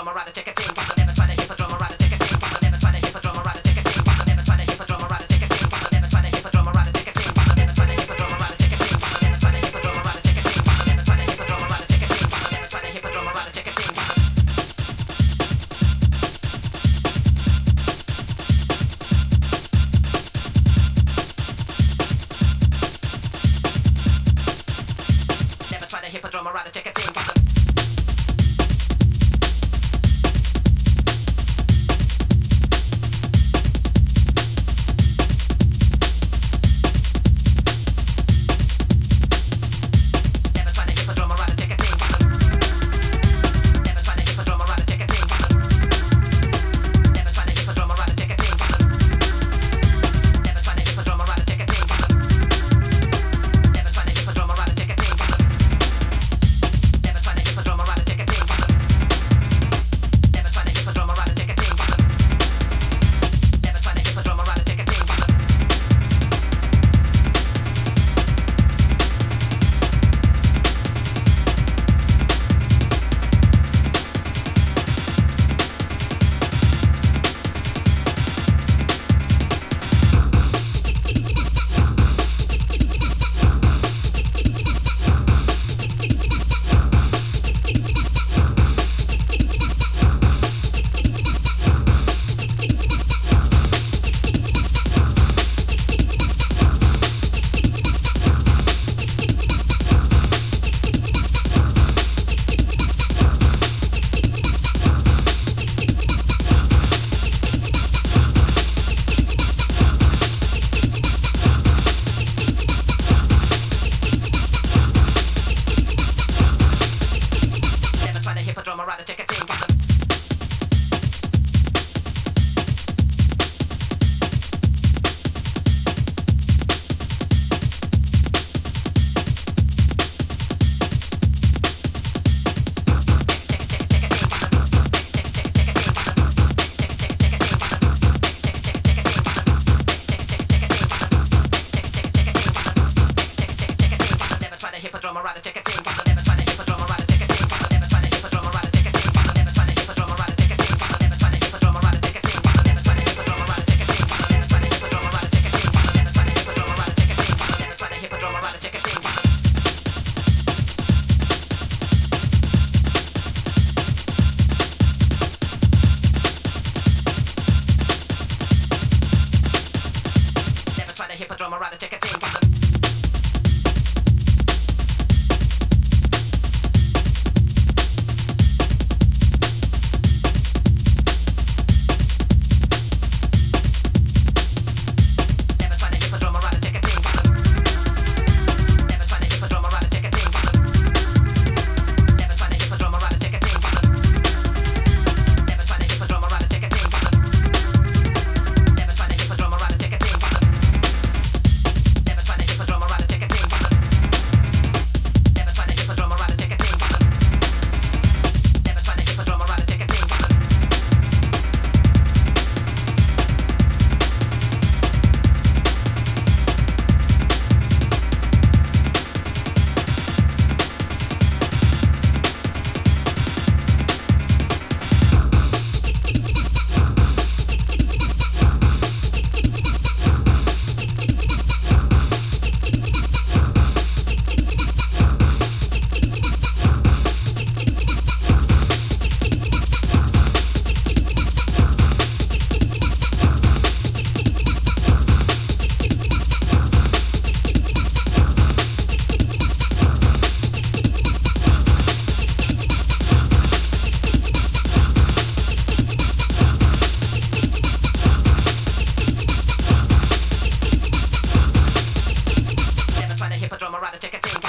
hippodrome, ride a ticket thing. I'll never try to hippodrome, ride a ticket thing. I'll never try to hippodrome, ride a ticket thing. I'll never try to hippodrome, ride a ticket thing. I'll never try to hippodrome, ride a ticket thing. I'll never try to hippodrome, ride a ticket thing. I'll never try to hippodrome, ride a ticket thing. I'll never try to hippodrome, ride a ticket thing. I'll never try to hippodrome, ride a ticket thing. Never try to hippodrome, ride a ticket thing. Hippodrome, ride a ticket thing. Never try to hippodrome, ride a ticket thing. Never try to hippodrome, ride a ticket thing. Never try to hippodrome, ride a ticket thing. Never try to hippodrome, ride a ticket thing. Never try to hippodrome, ride a ticket thing. Never try to hippodrome, ride a ticket thing. Never try to hippodrome, ride a ticket thing. Never try to hippodrome, ride a ticket thing. Never try to hippodrome, ride a ticket thing. Never try to hippodrome, ride a ticket thing. Hippodrome, ride a ticket thing.